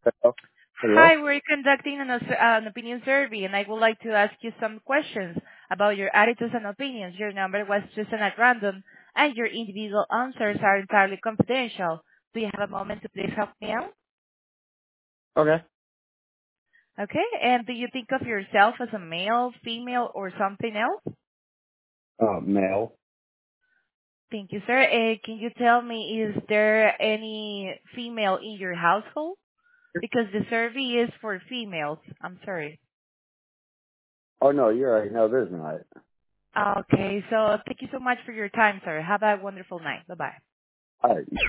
Hello? Hi, Hello? we're conducting an opinion survey, and I would like to ask you some questions about your attitudes and opinions. Your number was chosen at random, and your individual answers are entirely confidential. Do you have a moment to please help me out? Okay. Okay, and do you think of yourself as a male, female, or something else? Male. Thank you, sir. Can you tell me, is there any female in your household? Because the survey is for females. I'm sorry. Oh, no, you're right. No, there's not. Okay, so thank you so much for your time, sir. Have a wonderful night. Bye-bye. All right.